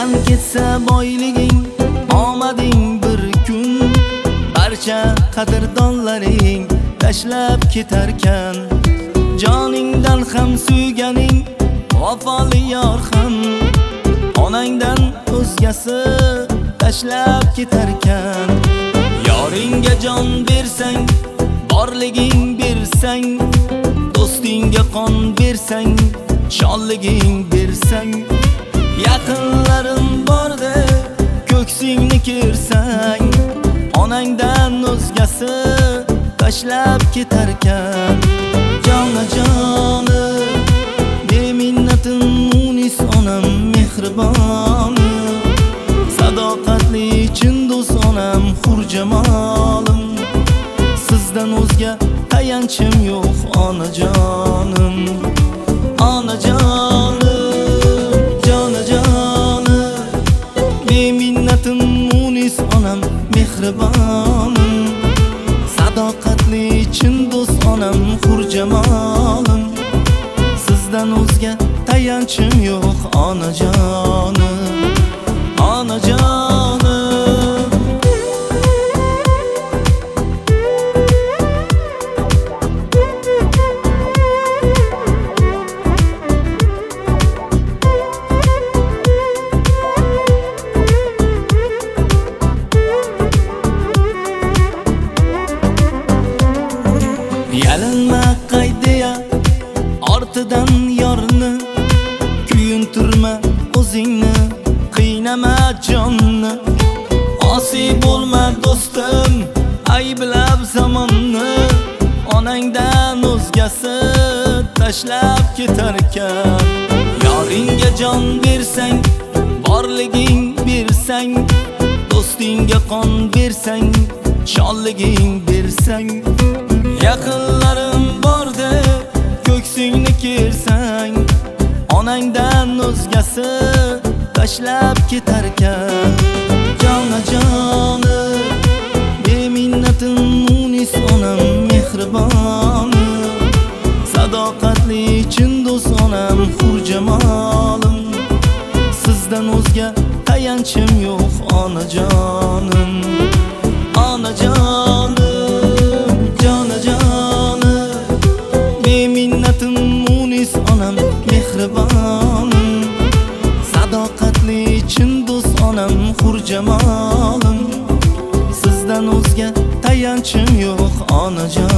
Eldan ketsa boyliging, omading bir kun, barcha qadrdonlaring tashlab ketarkan. Joningdan ham suyganing vafoli yor ham, onangdan o'zgasi tashlab ketarkan. Yoringga jon bersang, borliging bersang, do'stingga qon bersang, shonliging bersang, yaqinlarim bor deb ko'ksingni kersang, onangdan o'zgasi tashlab ketarkan. Joni beminnatim munis onam mehriboni, sadoqatli chin do'st onam xurjamolim. Sizdan o'zga tayanchim yo'q onajonim, onajonim, jonajonim. Beminnatim munis onam mehriboni, sadoqatli chin do'st onam xurjamolim. Sizdan o'zga tayanchim yo'q onajonim, onajonim. Yalanma qaydiya ortidan yorni, kuyuntirma o'zingni, qiynama jonni. Osiy bo'lma do'stim, ayblab zamonni, onangdan o'zgasi tashlab ketarkan. Yoringga jon bersang, borliging bersang, do'stingga qon bersang, shonliging bersang, yaqinlarim bor deb ko'ksingni kersang, onangdan o'zgasi tashlab ketarkan. Joni beminnatim munis onam mehriboni, sadoqatli chin do'st onam xurjamolim. Sizdan o'zga tayanchim yo'q onajonim, onajonim, jonajonim. Beminnatim munis onam mehriboni, sadoqatli chin do'st onam xurjamolim. Sizdan o'zga tayanchim yo'q onajonim.